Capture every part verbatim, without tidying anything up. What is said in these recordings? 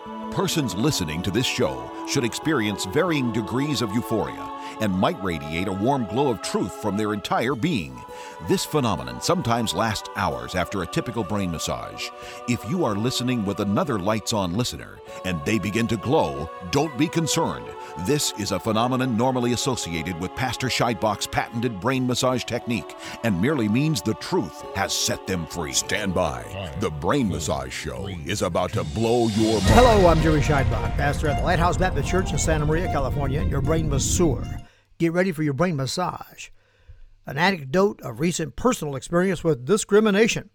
Persons listening to this show should experience varying degrees of euphoria and might radiate a warm glow of truth from their entire being. This phenomenon sometimes lasts hours after a typical brain massage. If you are listening with another lights-on listener and they begin to glow, don't be concerned. This is a phenomenon normally associated with Pastor Scheidbach's patented brain massage technique and merely means the truth has set them free. Stand by. The Brain Massage Show is about to blow your mind. Hello, I'm Jerry Scheidbach, pastor at the Lighthouse Baptist Church in Santa Maria, California, your brain masseur. Get ready for your brain massage. An anecdote of recent personal experience with discrimination.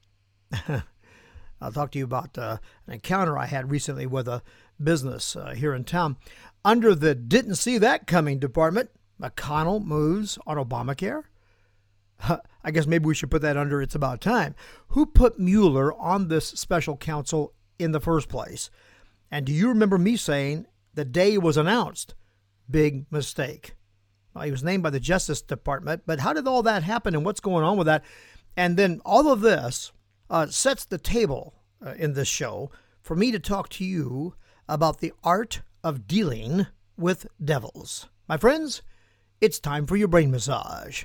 I'll talk to you about uh, an encounter I had recently with a business uh, here in town. Under the didn't see that coming department, McConnell moves on Obamacare. I guess maybe we should put that under it's about time. Who put Mueller on this special counsel in the first place? And do you remember me saying the day it was announced? Big mistake. Well, he was named by the Justice Department, but how did all that happen and what's going on with that? And then all of this uh, sets the table uh, in this show for me to talk to you about the art of dealing with devils. My friends, it's time for your brain massage.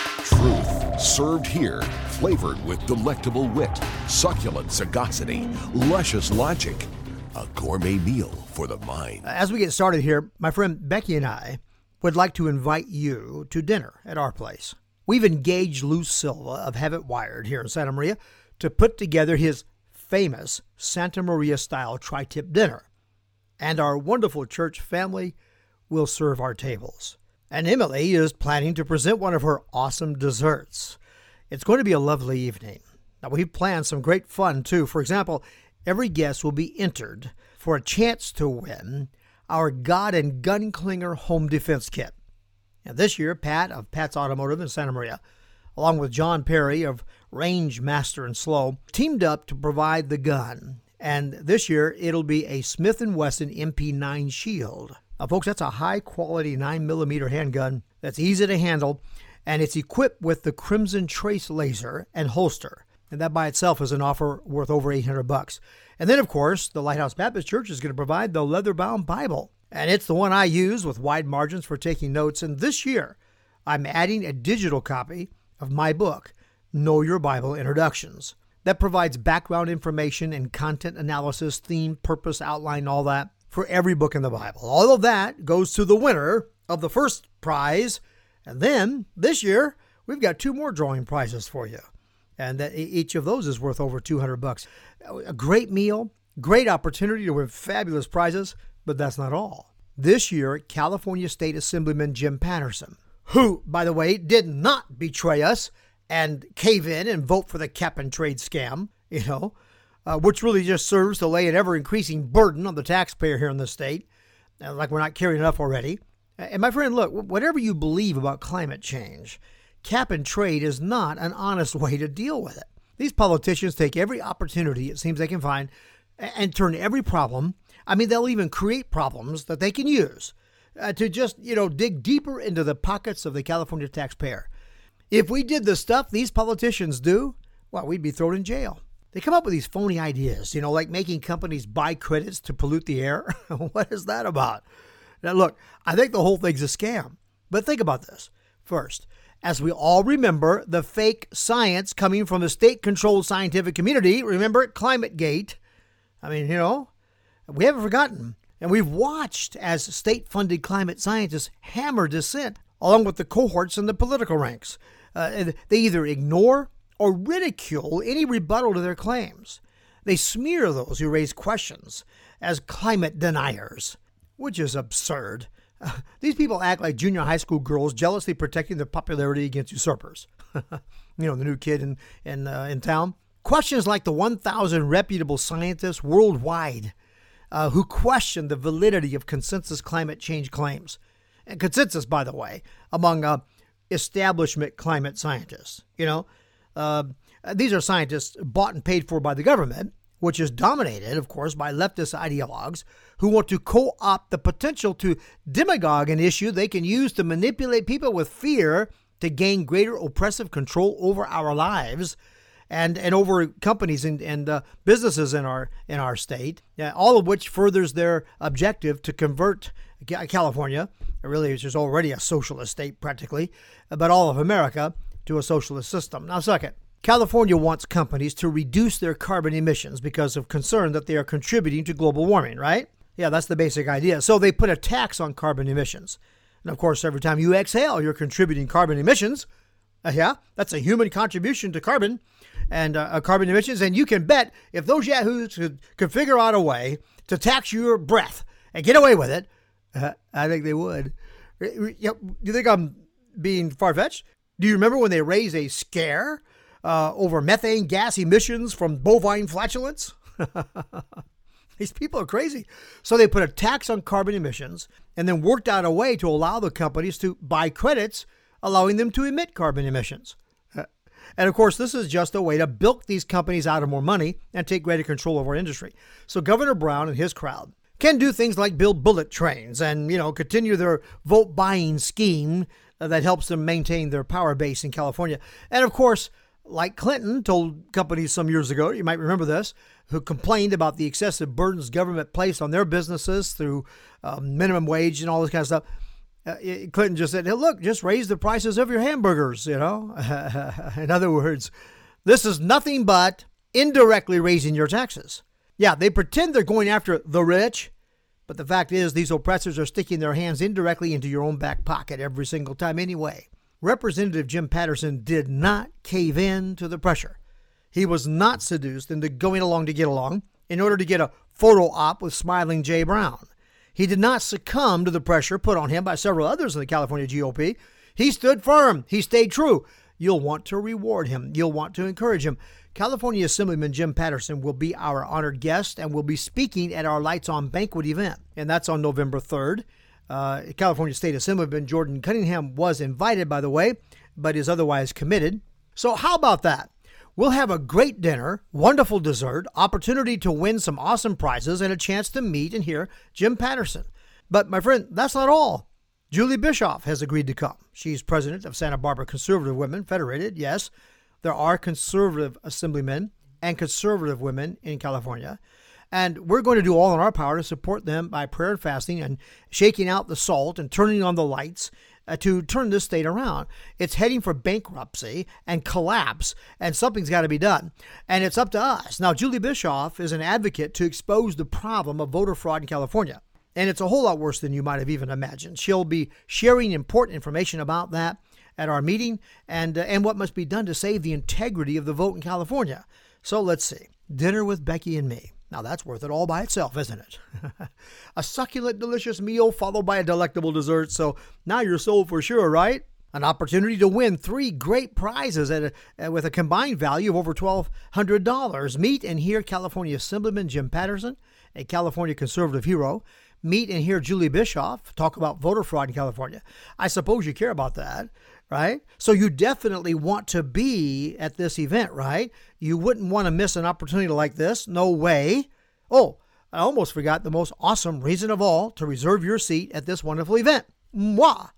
Truth served here, flavored with delectable wit, succulent sagacity, luscious logic. A gourmet meal for the mind. As we get started here, my friend Becky and I would like to invite you to dinner at our place. We've engaged Lou Silva of Have It Wired here in Santa Maria to put together his famous Santa Maria-style tri-tip dinner. And our wonderful church family will serve our tables. And Emily is planning to present one of her awesome desserts. It's going to be a lovely evening. Now, we've planned some great fun, too. For example, every guest will be entered for a chance to win our God and Gunklinger Home Defense Kit. And this year, Pat of Pat's Automotive in Santa Maria, along with John Perry of Range Master and Slow, teamed up to provide the gun. And this year, it'll be a Smith and Wesson M P nine Shield. Now, folks, that's a high-quality nine millimeter handgun that's easy to handle, and it's equipped with the Crimson Trace laser and holster. And that by itself is an offer worth over eight hundred bucks. And then, of course, the Lighthouse Baptist Church is going to provide the leather-bound Bible. And it's the one I use with wide margins for taking notes. And this year, I'm adding a digital copy of my book, Know Your Bible Introductions, that provides background information and content analysis, theme, purpose, outline, all that for every book in the Bible. All of that goes to the winner of the first prize. And then this year, we've got two more drawing prizes for you. And that each of those is worth over two hundred bucks. A great meal, great opportunity to win fabulous prizes, but that's not all. This year, California State Assemblyman Jim Patterson, who, by the way, did not betray us and cave in and vote for the cap and trade scam, you know, uh, which really just serves to lay an ever-increasing burden on the taxpayer here in the state, uh, like we're not carrying enough already. And my friend, look, whatever you believe about climate change, cap and trade is not an honest way to deal with it. These politicians take every opportunity it seems they can find and turn every problem, I mean, they'll even create problems that they can use uh, to just, you know, dig deeper into the pockets of the California taxpayer. If we did the stuff these politicians do, well, we'd be thrown in jail. They come up with these phony ideas, you know, like making companies buy credits to pollute the air. What is that about? Now, look, I think the whole thing's a scam. But think about this. First, as we all remember, the fake science coming from the state-controlled scientific community, remember ClimateGate? I mean, you know, we haven't forgotten. And we've watched as state-funded climate scientists hammer dissent, along with the cohorts in the political ranks. Uh, they either ignore or ridicule any rebuttal to their claims. They smear those who raise questions as climate deniers, which is absurd. Uh, these people act like junior high school girls jealously protecting their popularity against usurpers. You know, the new kid in in, uh, in town. Questions like the one thousand reputable scientists worldwide uh, who question the validity of consensus climate change claims. And consensus, by the way, among uh, establishment climate scientists. You know, uh, these are scientists bought and paid for by the government, which is dominated, of course, by leftist ideologues who want to co-opt the potential to demagogue an issue they can use to manipulate people with fear to gain greater oppressive control over our lives. and and over companies and, and uh, businesses in our in our state, uh, all of which furthers their objective to convert California, really which is already a socialist state practically, but all of America to a socialist system. Now, second, California wants companies to reduce their carbon emissions because of concern that they are contributing to global warming, right? Yeah, that's the basic idea. So they put a tax on carbon emissions. And of course, every time you exhale, you're contributing carbon emissions. Uh, yeah, that's a human contribution to carbon and uh, carbon emissions. And you can bet if those yahoos could, could figure out a way to tax your breath and get away with it, uh, I think they would. Do you think I'm being far-fetched? Do you remember when they raised a scare uh, over methane gas emissions from bovine flatulence? These people are crazy. So they put a tax on carbon emissions and then worked out a way to allow the companies to buy credits, allowing them to emit carbon emissions. And of course, this is just a way to bilk these companies out of more money and take greater control of our industry. So Governor Brown and his crowd can do things like build bullet trains and, you know, continue their vote buying scheme that helps them maintain their power base in California. And of course, like Clinton told companies some years ago, you might remember this, who complained about the excessive burdens government placed on their businesses through um, minimum wage and all this kind of stuff. Uh, Clinton just said, hey, look, just raise the prices of your hamburgers, you know. In other words, this is nothing but indirectly raising your taxes. Yeah, they pretend they're going after the rich, but the fact is these oppressors are sticking their hands indirectly into your own back pocket every single time anyway. Representative Jim Patterson did not cave in to the pressure. He was not seduced into going along to get along in order to get a photo op with smiling Jay Brown. He did not succumb to the pressure put on him by several others in the California G O P. He stood firm. He stayed true. You'll want to reward him. You'll want to encourage him. California Assemblyman Jim Patterson will be our honored guest and will be speaking at our Lights On banquet event, and that's on November third. Uh, California State Assemblyman Jordan Cunningham was invited, by the way, but is otherwise committed. So how about that? We'll have a great dinner, wonderful dessert, opportunity to win some awesome prizes, and a chance to meet and hear Jim Patterson. But my friend, that's not all. Julie Bischoff has agreed to come. She's president of Santa Barbara Conservative Women Federated. Yes, there are conservative assemblymen and conservative women in California. And we're going to do all in our power to support them by prayer and fasting and shaking out the salt and turning on the lights uh, to turn this state around. It's heading for bankruptcy and collapse, and something's got to be done. And it's up to us. Now, Julie Bischoff is an advocate to expose the problem of voter fraud in California. And it's a whole lot worse than you might have even imagined. She'll be sharing important information about that at our meeting and, uh, and what must be done to save the integrity of the vote in California. So let's see. Dinner with Becky and me. Now, that's worth it all by itself, isn't it? A succulent, delicious meal followed by a delectable dessert. So now you're sold for sure, right? An opportunity to win three great prizes at a, with a combined value of over twelve hundred dollars. Meet and hear California Assemblyman Jim Patterson, a California conservative hero. Meet and hear Julie Bischoff talk about voter fraud in California. I suppose you care about that, right? So you definitely want to be at this event, right? You wouldn't want to miss an opportunity like this. No way. Oh, I almost forgot the most awesome reason of all to reserve your seat at this wonderful event. Mwah!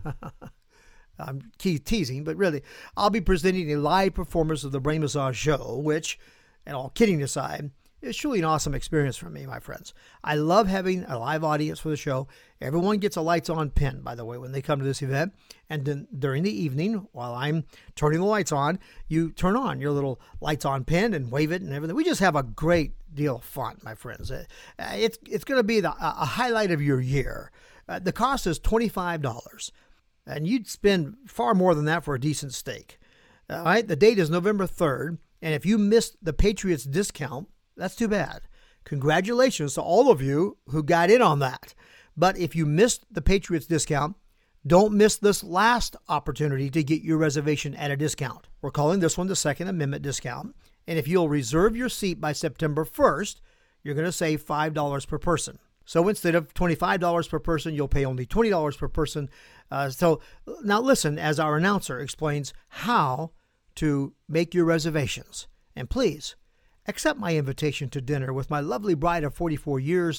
I'm teasing, but really, I'll be presenting a live performance of the Brain Massage Show, which, and all kidding aside, it's truly an awesome experience for me, my friends. I love having a live audience for the show. Everyone gets a lights on pin, by the way, when they come to this event. And then during the evening, while I'm turning the lights on, you turn on your little lights on pin and wave it and everything. We just have a great deal of fun, my friends. It's it's going to be the, a highlight of your year. Uh, the cost is twenty-five dollars, and you'd spend far more than that for a decent steak. All right, the date is November third, and if you missed the Patriots discount, that's too bad. Congratulations to all of you who got in on that. But if you missed the Patriots discount, don't miss this last opportunity to get your reservation at a discount. We're calling this one the Second Amendment discount. And if you'll reserve your seat by September first, you're going to save five dollars per person. So instead of twenty-five dollars per person, you'll pay only twenty dollars per person. Uh, so now listen as our announcer explains how to make your reservations. And please, accept my invitation to dinner with my lovely bride of forty-four years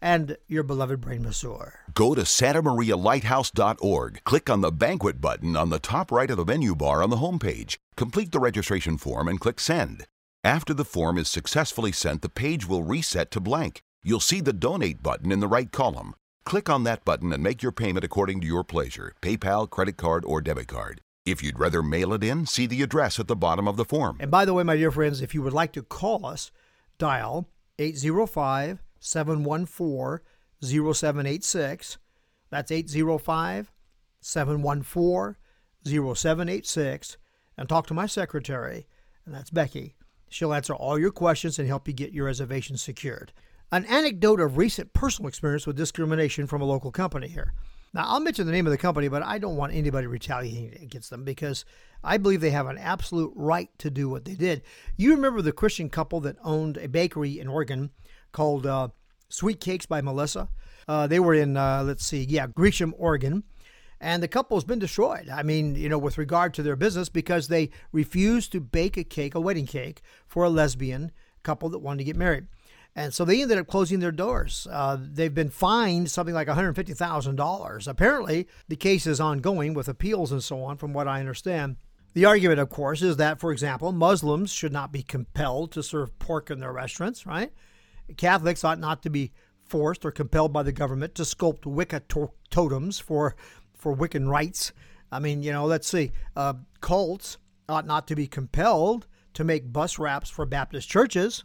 and your beloved brain masseur. Go to Santa Maria Lighthouse dot org. Click on the banquet button on the top right of the menu bar on the homepage. Complete the registration form and click send. After the form is successfully sent, the page will reset to blank. You'll see the donate button in the right column. Click on that button and make your payment according to your pleasure, PayPal, credit card, or debit card. If you'd rather mail it in, see the address at the bottom of the form. And by the way, my dear friends, if you would like to call us, dial eight zero five, seven one four, zero seven eight six. That's eight zero five, seven one four, zero seven eight six. And talk to my secretary, and that's Becky. She'll answer all your questions and help you get your reservation secured. An anecdote of recent personal experience with discrimination from a local company here. Now, I'll mention the name of the company, but I don't want anybody retaliating against them because I believe they have an absolute right to do what they did. You remember the Christian couple that owned a bakery in Oregon called uh, Sweet Cakes by Melissa? Uh, they were in, uh, let's see, yeah, Gresham, Oregon. And the couple has been destroyed. I mean, you know, with regard to their business because they refused to bake a cake, a wedding cake, for a lesbian couple that wanted to get married. And so they ended up closing their doors. Uh, they've been fined something like one hundred fifty thousand dollars. Apparently, the case is ongoing with appeals and so on, from what I understand. The argument, of course, is that, for example, Muslims should not be compelled to serve pork in their restaurants, right? Catholics ought not to be forced or compelled by the government to sculpt Wicca to- totems for, for Wiccan rites. I mean, you know, let's see. Uh, cults ought not to be compelled to make bus wraps for Baptist churches.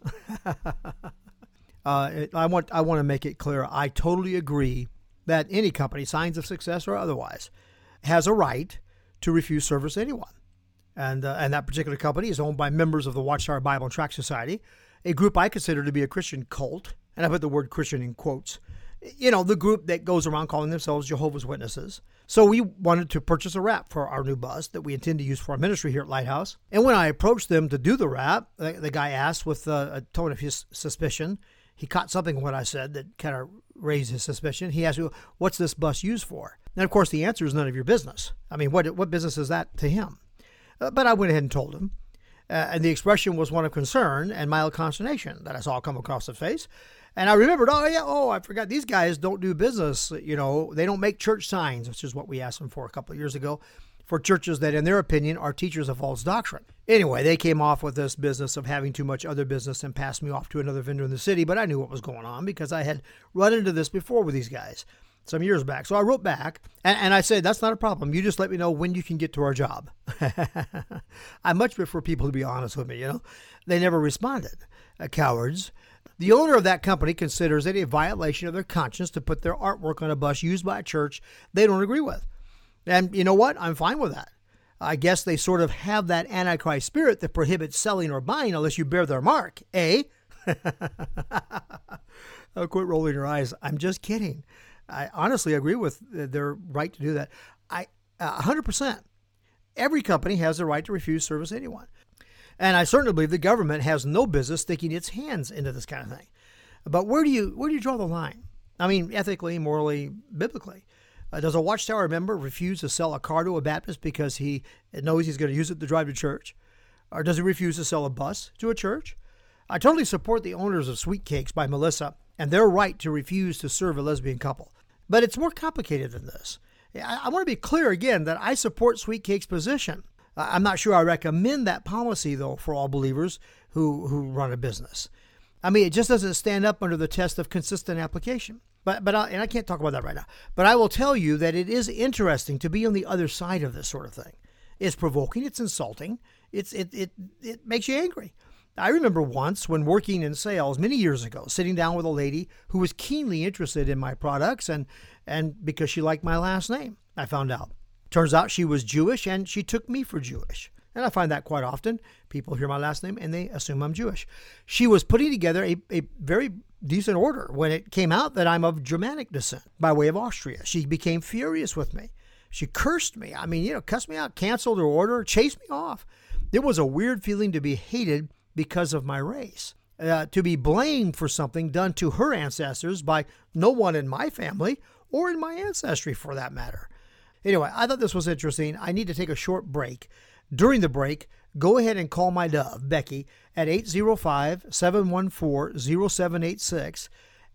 Uh, I want I want to make it clear, I totally agree that any company, signs of success or otherwise, has a right to refuse service to anyone. And, uh, and that particular company is owned by members of the Watchtower Bible and Tract Society, a group I consider to be a Christian cult, and I put the word Christian in quotes. You know, the group that goes around calling themselves Jehovah's Witnesses. So we wanted to purchase a wrap for our new bus that we intend to use for our ministry here at Lighthouse. And when I approached them to do the wrap, the, the guy asked with a, a tone of his suspicion. He caught something in what I said that kind of raised his suspicion. He asked me, what's this bus used for? And of course, the answer is none of your business. I mean, what what business is that to him? Uh, but I went ahead and told him. Uh, and the expression was one of concern and mild consternation that I saw come across his face. And I remembered, oh, yeah, oh, I forgot. These guys don't do business. You know, they don't make church signs, which is what we asked them for a couple of years ago, for churches that, in their opinion, are teachers of false doctrine. Anyway, they came off with this business of having too much other business and passed me off to another vendor in the city, but I knew what was going on because I had run into this before with these guys some years back. So I wrote back, and, and I said, that's not a problem. You just let me know when you can get to our job. I much prefer people to be honest with me, you know. They never responded. Uh, cowards. The owner of that company considers it a violation of their conscience to put their artwork on a bus used by a church they don't agree with. And you know what? I'm fine with that. I guess they sort of have that Antichrist spirit that prohibits selling or buying unless you bear their mark, eh? Oh, quit rolling your eyes. I'm just kidding. I honestly agree with their right to do that. I uh, one hundred percent. Every company has the right to refuse service to anyone. And I certainly believe the government has no business sticking its hands into this kind of thing. But where do you where do you draw the line? I mean, ethically, morally, biblically. Uh, does a Watchtower member refuse to sell a car to a Baptist because he knows he's going to use it to drive to church? Or does he refuse to sell a bus to a church? I totally support the owners of Sweet Cakes by Melissa and their right to refuse to serve a lesbian couple. But it's more complicated than this. I, I want to be clear again that I support Sweet Cake's position. Uh, I'm not sure I recommend that policy, though, for all believers who, who run a business. I mean, it just doesn't stand up under the test of consistent application. But but I, and I can't talk about that right now. But I will tell you that it is interesting to be on the other side of this sort of thing. It's provoking. It's insulting. It's it it it makes you angry. I remember once when working in sales many years ago, sitting down with a lady who was keenly interested in my products, and and because she liked my last name, I found out. Turns out she was Jewish, and she took me for Jewish. And I find that quite often. People hear my last name and they assume I'm Jewish. She was putting together a, a very decent order when it came out that I'm of Germanic descent by way of Austria. She became furious with me. She cursed me. I mean, you know, cussed me out, canceled her order, chased me off. It was a weird feeling to be hated because of my race, uh, to be blamed for something done to her ancestors by no one in my family or in my ancestry for that matter. Anyway, I thought this was interesting. I need to take a short break. During the break, go ahead and call my dove, Becky, at eight zero five, seven one four, zero seven eight six.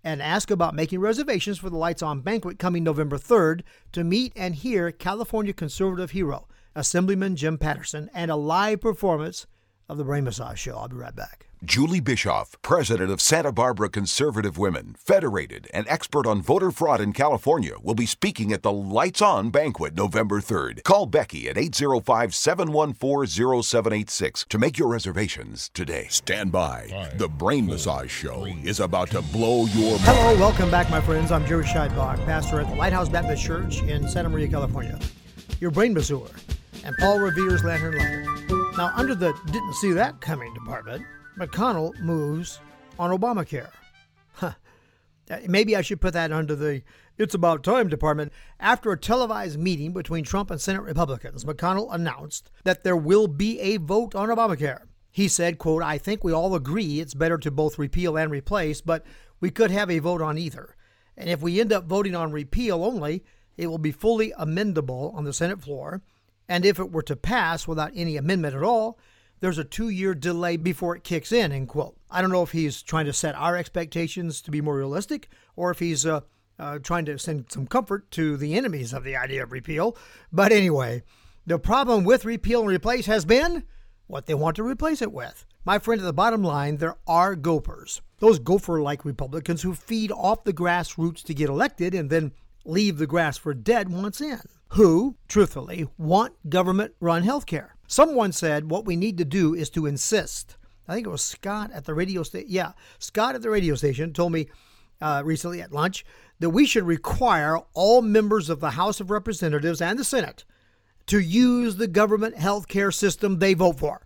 and ask about making reservations for the Lights On banquet coming November third to meet and hear California conservative hero, Assemblyman Jim Patterson, and a live performance of the Brain Massage Show. I'll be right back. Julie Bischoff, president of Santa Barbara Conservative Women, federated and expert on voter fraud in California, will be speaking at the Lights On banquet November third. Call Becky at eight oh five, seven one four, oh seven eight six to make your reservations today. Stand by. Five, the Brain four, Massage Show three, is about to blow your mind. Hello, welcome back, my friends. I'm Jerry Scheidbach, pastor at the Lighthouse Baptist Church in Santa Maria, California. Your brain masseur, and Paul Revere's Lantern Lighter. Now, under the didn't see that coming department, McConnell moves on Obamacare. Huh. Maybe I should put that under the it's about time department. After a televised meeting between Trump and Senate Republicans, McConnell announced that there will be a vote on Obamacare. He said, quote, "I think we all agree it's better to both repeal and replace, but we could have a vote on either. And if we end up voting on repeal only, it will be fully amendable on the Senate floor. And if it were to pass without any amendment at all, there's a two-year delay before it kicks in," end quote. I don't know if he's trying to set our expectations to be more realistic or if he's uh, uh, trying to send some comfort to the enemies of the idea of repeal. But anyway, the problem with repeal and replace has been what they want to replace it with. My friend, at the bottom line, there are gopers. Those gopher-like Republicans who feed off the grassroots to get elected and then leave the grass for dead once in, who, truthfully, want government-run health care. Someone said what we need to do is to insist. I think it was Scott at the radio station. Yeah, Scott at the radio station told me uh, recently at lunch that we should require all members of the House of Representatives and the Senate to use the government health care system they vote for.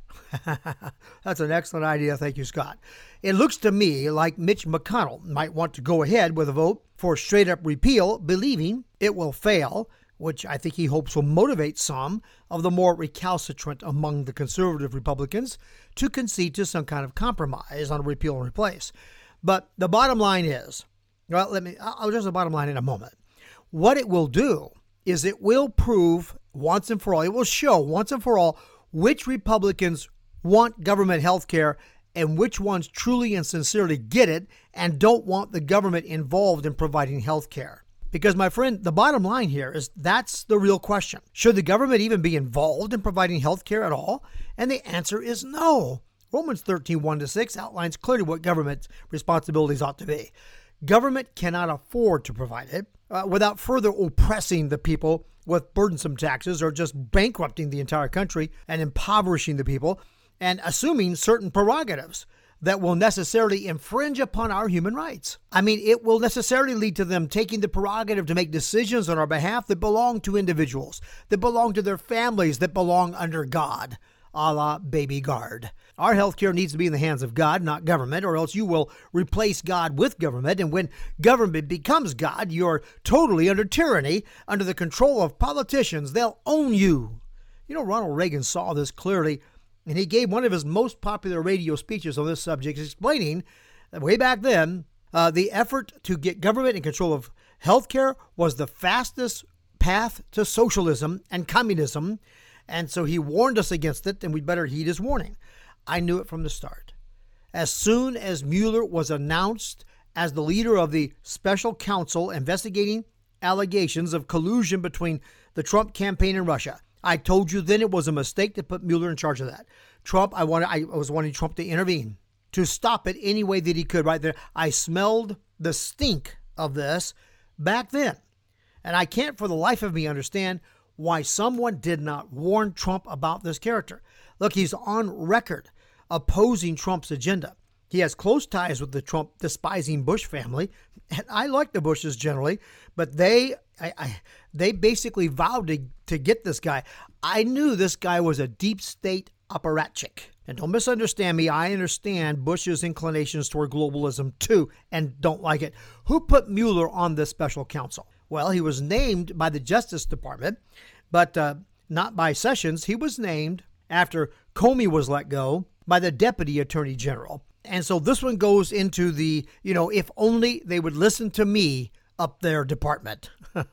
That's an excellent idea. Thank you, Scott. It looks to me like Mitch McConnell might want to go ahead with a vote for straight-up repeal, believing it will fail, which I think he hopes will motivate some of the more recalcitrant among the conservative Republicans to concede to some kind of compromise on repeal and replace. But the bottom line is, well, let me, I'll address the bottom line in a moment. What it will do is it will prove once and for all, it will show once and for all which Republicans want government health care and which ones truly and sincerely get it and don't want the government involved in providing health care. Because, my friend, the bottom line here is that's the real question. Should the government even be involved in providing health care at all? And the answer is no. Romans thirteen, one to six outlines clearly what government's responsibilities ought to be. Government cannot afford to provide it uh, without further oppressing the people with burdensome taxes or just bankrupting the entire country and impoverishing the people and assuming certain prerogatives that will necessarily infringe upon our human rights. I mean, it will necessarily lead to them taking the prerogative to make decisions on our behalf that belong to individuals, that belong to their families, that belong under God, a la Baby Guard. Our healthcare needs to be in the hands of God, not government, or else you will replace God with government. And when government becomes God, you're totally under tyranny, under the control of politicians. They'll own you. You know, Ronald Reagan saw this clearly, and he gave one of his most popular radio speeches on this subject, explaining that way back then, uh, the effort to get government in control of healthcare was the fastest path to socialism and communism. And so he warned us against it, and we'd better heed his warning. I knew it from the start. As soon as Mueller was announced as the leader of the special counsel investigating allegations of collusion between the Trump campaign and Russia, I told you then it was a mistake to put Mueller in charge of that. Trump, I wanted, I was wanting Trump to intervene, to stop it any way that he could right there. I smelled the stink of this back then. And I can't for the life of me understand why someone did not warn Trump about this character. Look, he's on record opposing Trump's agenda. He has close ties with the Trump despising Bush family. And I like the Bushes generally, but they I, I, they basically vowed to, to get this guy. I knew this guy was a deep state apparatchik. And don't misunderstand me. I understand Bush's inclinations toward globalism too, and don't like it. Who put Mueller on this special counsel? Well, he was named by the Justice Department, but uh, not by Sessions. He was named after Comey was let go by the Deputy Attorney General. And so this one goes into the, you know, if only they would listen to me up their department.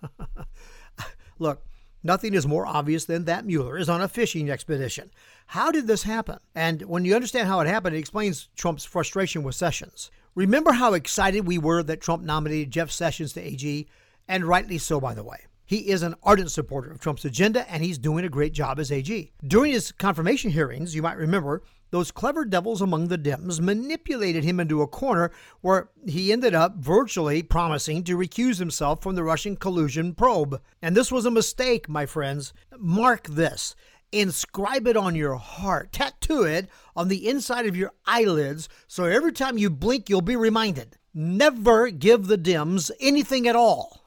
Look, nothing is more obvious than that Mueller is on a fishing expedition. How did this happen? And when you understand how it happened, it explains Trump's frustration with Sessions. Remember how excited we were that Trump nominated Jeff Sessions to A G? And rightly so, by the way. He is an ardent supporter of Trump's agenda, and he's doing a great job as A G. During his confirmation hearings, you might remember, those clever devils among the Dems manipulated him into a corner where he ended up virtually promising to recuse himself from the Russian collusion probe. And this was a mistake, my friends. Mark this. Inscribe it on your heart. Tattoo it on the inside of your eyelids so every time you blink, you'll be reminded. Never give the Dems anything at all.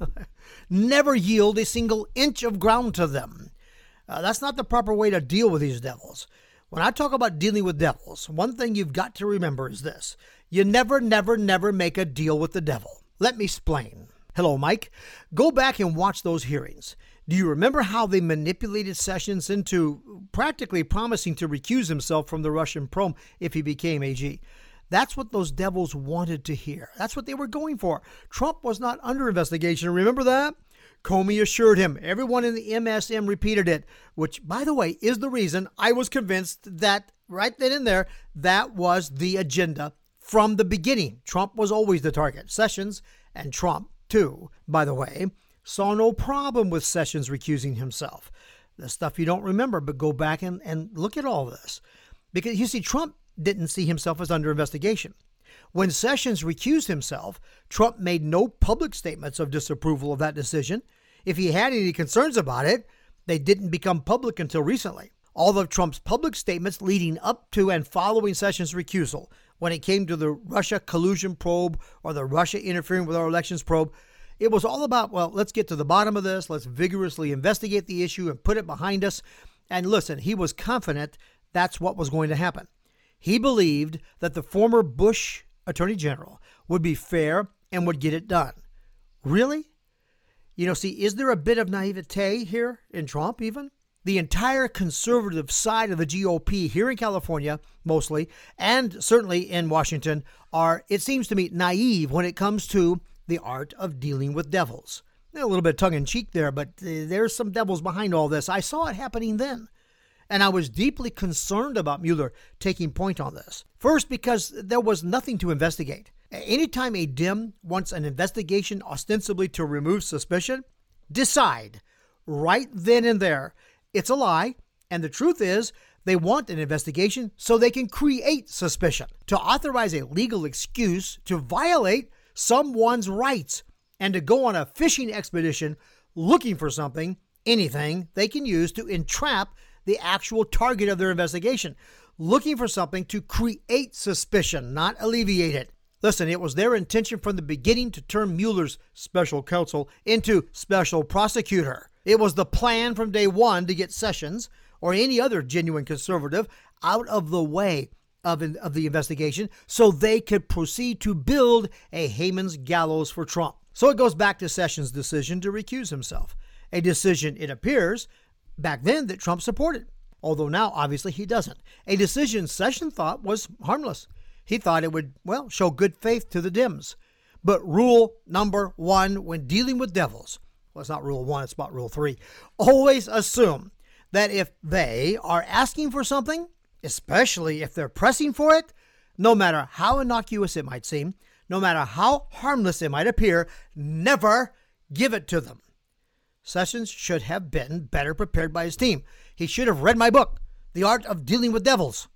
Never yield a single inch of ground to them. Uh, that's not the proper way to deal with these devils. When I talk about dealing with devils, one thing you've got to remember is this. You never, never, never make a deal with the devil. Let me explain. Hello, Mike. Go back and watch those hearings. Do you remember how they manipulated Sessions into practically promising to recuse himself from the Russian probe if he became A G? That's what those devils wanted to hear. That's what they were going for. Trump was not under investigation. Remember that? Comey assured him. Everyone in the M S M repeated it, which, by the way, is the reason I was convinced that right then and there, that was the agenda from the beginning. Trump was always the target. Sessions and Trump, too, by the way, saw no problem with Sessions recusing himself. The stuff you don't remember, but go back and, and look at all this. Because, you see, Trump didn't see himself as under investigation. When Sessions recused himself, Trump made no public statements of disapproval of that decision. If he had any concerns about it, they didn't become public until recently. All of Trump's public statements leading up to and following Sessions' recusal, when it came to the Russia collusion probe or the Russia interfering with our elections probe, it was all about, well, let's get to the bottom of this. Let's vigorously investigate the issue and put it behind us. And listen, he was confident that's what was going to happen. He believed that the former Bush Attorney General would be fair and would get it done. Really? You know, see, is there a bit of naivete here in Trump even? The entire conservative side of the G O P here in California, mostly, and certainly in Washington, are, it seems to me, naive when it comes to the art of dealing with devils. A little bit tongue-in-cheek there, but uh, there's some devils behind all this. I saw it happening then. And I was deeply concerned about Mueller taking point on this. First, because there was nothing to investigate. Anytime a Dem wants an investigation ostensibly to remove suspicion, decide right then and there it's a lie. And the truth is they want an investigation so they can create suspicion, to authorize a legal excuse to violate someone's rights and to go on a fishing expedition looking for something, anything they can use to entrap the actual target of their investigation, looking for something to create suspicion, not alleviate it. Listen, it was their intention from the beginning to turn Mueller's special counsel into special prosecutor. It was the plan from day one to get Sessions or any other genuine conservative out of the way of, of the investigation so they could proceed to build a Haman's gallows for Trump. So it goes back to Sessions' decision to recuse himself, a decision, it appears, back then that Trump supported, although now obviously he doesn't. A decision Sessions thought was harmless. He thought it would, well, show good faith to the Dems. But rule number one when dealing with devils, well, it's not rule one, it's about rule three, always assume that if they are asking for something, especially if they're pressing for it, no matter how innocuous it might seem, no matter how harmless it might appear, never give it to them. Sessions should have been better prepared by his team. He should have read my book, The Art of Dealing with Devils.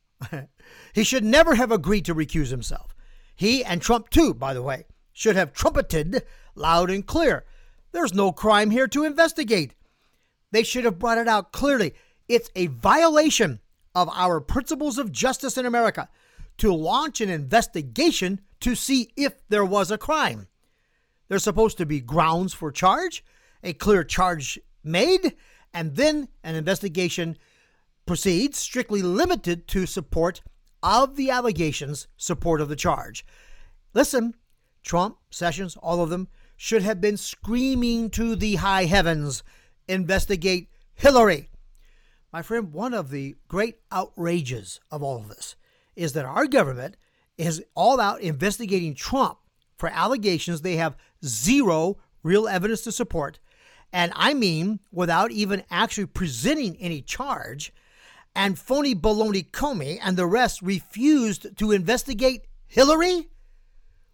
He should never have agreed to recuse himself. He and Trump, too, by the way, should have trumpeted loud and clear. There's no crime here to investigate. They should have brought it out clearly. It's a violation of our principles of justice in America to launch an investigation to see if there was a crime. There's supposed to be grounds for charge, a clear charge made, and then an investigation proceeds strictly limited to support of the allegations, support of the charge. Listen, Trump, Sessions, all of them should have been screaming to the high heavens, investigate Hillary. My friend, one of the great outrages of all of this is that our government is all out investigating Trump for allegations they have zero real evidence to support. And I mean, without even actually presenting any charge, and phony baloney Comey and the rest refused to investigate Hillary?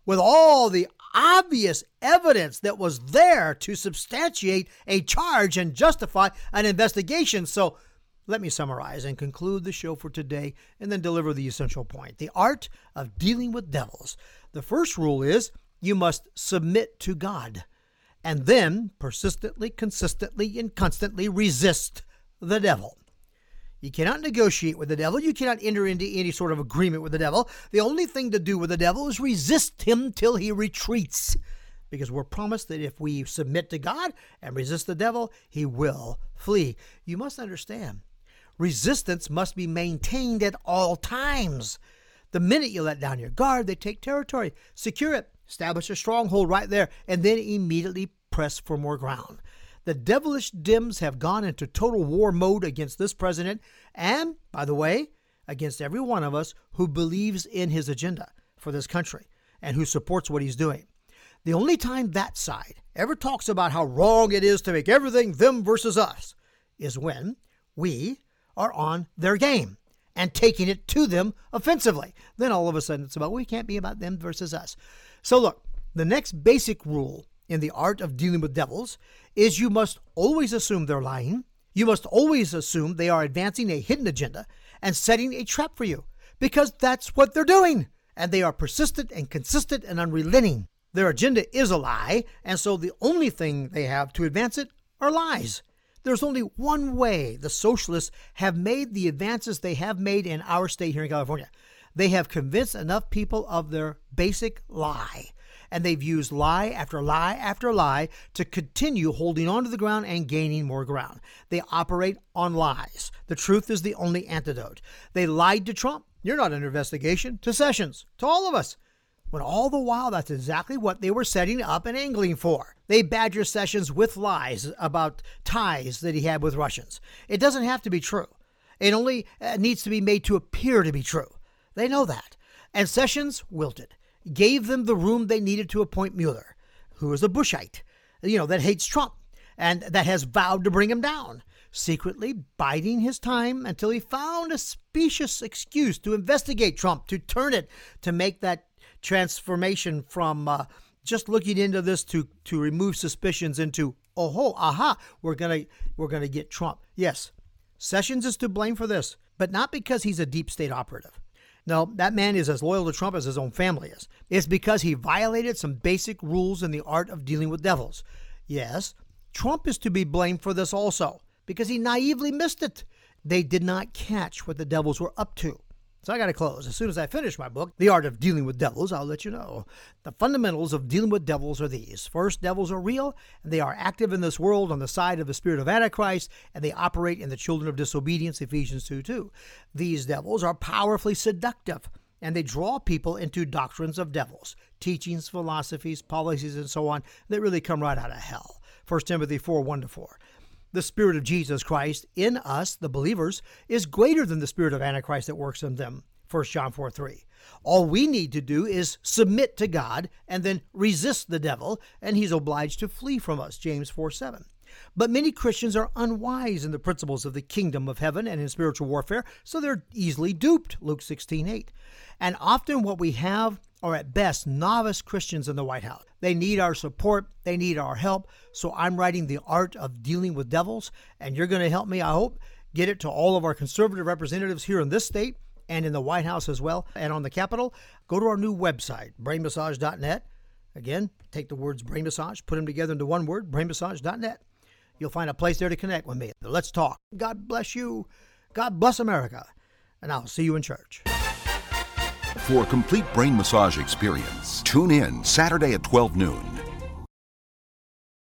with all the obvious evidence that was there to substantiate a charge and justify an investigation. So let me summarize and conclude the show for today and then deliver the essential point. The art of dealing with devils. The first rule is you must submit to God and then persistently, consistently, and constantly resist the devil. You cannot negotiate with the devil. You cannot enter into any sort of agreement with the devil. The only thing to do with the devil is resist him till he retreats, because we're promised that if we submit to God and resist the devil, he will flee. You must understand, resistance must be maintained at all times. The minute you let down your guard, they take territory. Secure it. Establish a stronghold right there, and then immediately press for more ground. The devilish Dems have gone into total war mode against this president and, by the way, against every one of us who believes in his agenda for this country and who supports what he's doing. The only time that side ever talks about how wrong it is to make everything them versus us is when we are on their game and taking it to them offensively. Then all of a sudden it's about, we can't be about them versus us. So look, the next basic rule in the art of dealing with devils is you must always assume they're lying. You must always assume they are advancing a hidden agenda and setting a trap for you, because that's what they're doing. And they are persistent and consistent and unrelenting. Their agenda is a lie, and so the only thing they have to advance it are lies. There's only one way the socialists have made the advances they have made in our state here in California. They have convinced enough people of their basic lie. And they've used lie after lie after lie to continue holding on to the ground and gaining more ground. They operate on lies. The truth is the only antidote. They lied to Trump. You're not under investigation. To Sessions. To all of us. When all the while, that's exactly what they were setting up and angling for. They badger Sessions with lies about ties that he had with Russians. It doesn't have to be true. It only needs to be made to appear to be true. They know that. And Sessions wilted. Gave them the room they needed to appoint Mueller, who is a Bushite, you know, that hates Trump and that has vowed to bring him down, secretly biding his time until he found a specious excuse to investigate Trump, to turn it, to make that transformation from uh, just looking into this to to remove suspicions into, oh, ho, aha, we're gonna we're gonna get Trump. Yes, Sessions is to blame for this, but not because he's a deep state operative. No, that man is as loyal to Trump as his own family is. It's because he violated some basic rules in the art of dealing with devils. Yes, Trump is to be blamed for this also, because he naively missed it. They did not catch what the devils were up to. So I got to close. As soon as I finish my book, The Art of Dealing with Devils, I'll let you know. The fundamentals of dealing with devils are these. First, devils are real, and they are active in this world on the side of the spirit of Antichrist, and they operate in the children of disobedience, Ephesians two two. These devils are powerfully seductive, and they draw people into doctrines of devils, teachings, philosophies, policies, and so on that really come right out of hell. First Timothy four one to four. The Spirit of Jesus Christ in us, the believers, is greater than the spirit of Antichrist that works in them. First John four three. All we need to do is submit to God and then resist the devil, and he's obliged to flee from us. James four seven. But many Christians are unwise in the principles of the kingdom of heaven and in spiritual warfare, so they're easily duped. Luke sixteen eight. And often what we have are at best novice Christians in the White House. They need our support. They need our help. So I'm writing The Art of Dealing with Devils, and you're going to help me, I hope, get it to all of our conservative representatives here in this state and in the White House as well, and on the Capitol. Go to our new website, brain massage dot net. Again, take the words brain massage, put them together into one word, brain massage dot net. You'll find a place there to connect with me. Let's talk. God bless you. God bless America. And I'll see you in church. For a complete brain massage experience, tune in Saturday at twelve noon